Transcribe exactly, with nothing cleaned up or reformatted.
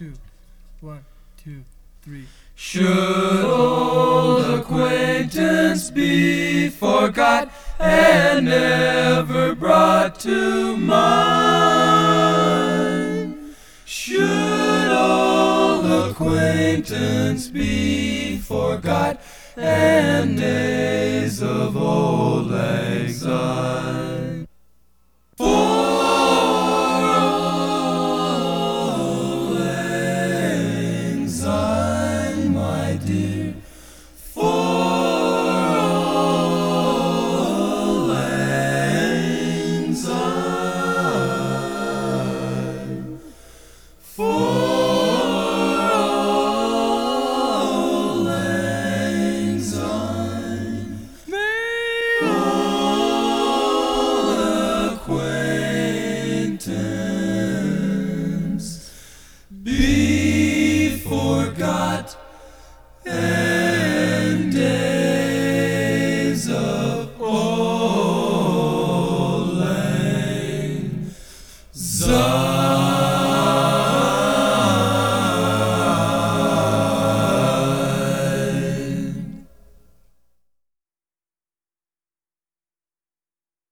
two. One, two, three. Should old acquaintance be forgot and never brought to mind? Should old acquaintance be forgot and days of old lang syne? For old lang syne, my dear, for old lang syne, for old lang syne, may old acquaintance be